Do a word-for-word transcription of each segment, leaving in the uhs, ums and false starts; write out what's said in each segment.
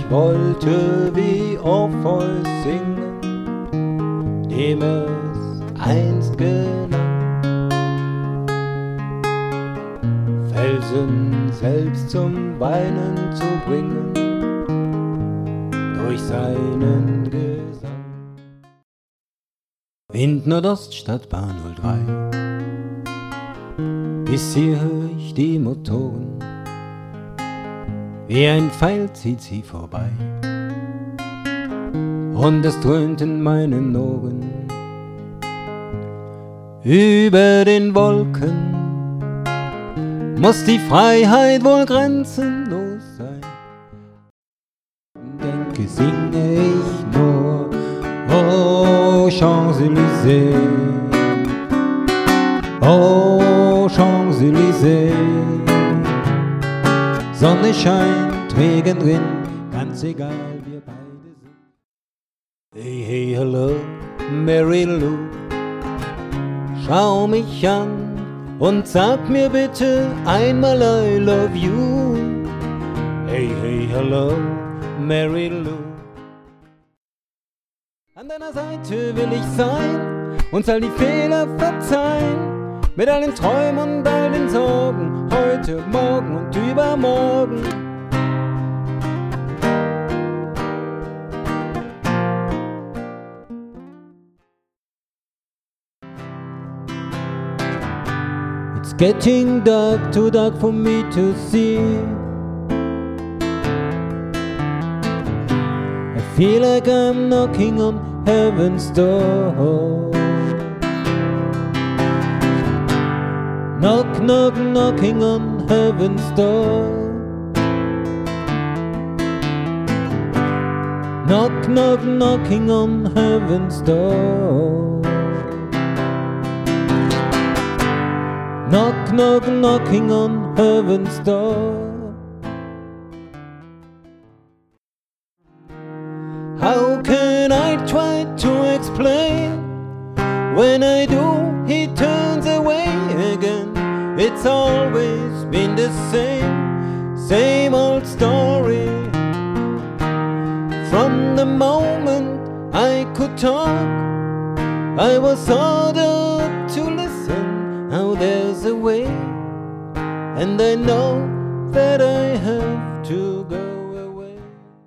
Ich wollte wie Orpheus singen, dem es einst gelang, Felsen selbst zum Weinen zu bringen, durch seinen Gesang. Wind Nordost Stadtbahn null drei, bis hier hör ich die Motoren, wie ein Pfeil zieht sie vorbei, und es dröhnt in meinen Ohren. Über den Wolken muss die Freiheit wohl grenzenlos sein. Denke, singe ich nur, oh Champs-Élysées, oh Champs-Élysées. Sonne scheint, Regen drin, ganz egal, wir beide sind. Hey, hey, hello, Mary Lou, schau mich an und sag mir bitte einmal I love you. Hey, hey, hello, Mary Lou. An deiner Seite will ich sein und all die Fehler verzeihen, mit all den Träumen und all den Sorgen, heute, morgen und übermorgen. It's getting dark, too dark for me to see. I feel like I'm knocking on heaven's door. Knock, knock, knocking on heaven's door. Knock, knock, knocking on heaven's door. Knock, knock, knocking on heaven's door. How can I try to explain? When I do, he turns away again. It's always been the same, same old story. From the moment I could talk, I was ordered to listen. Now there's a way, and I know that I have to go away.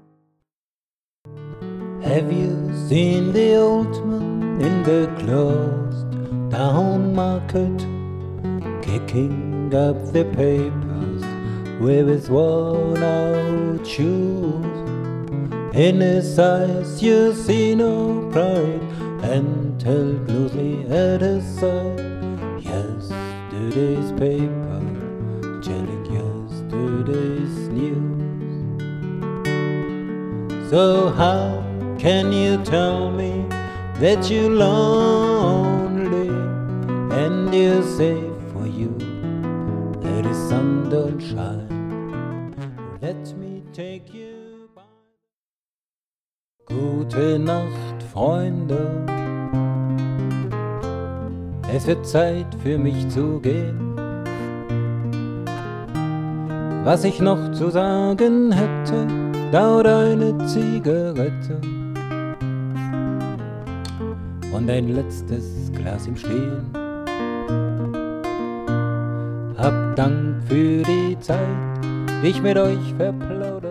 Have you seen the old man in the closed down market, kicking up the papers with his worn out shoes? In his eyes you see no pride, and held closely at his side yesterday's paper, telling yesterday's news. So how can you tell me that you're lonely, and you say for you that the sun don't shine? Let me take you by. Gute Nacht, Freunde, es wird Zeit für mich zu gehen. Was ich noch zu sagen hätte, dauert eine Zigarette und ein letztes Glas im Stehen. Hab Dank für die Zeit, die ich mit euch verplaudert.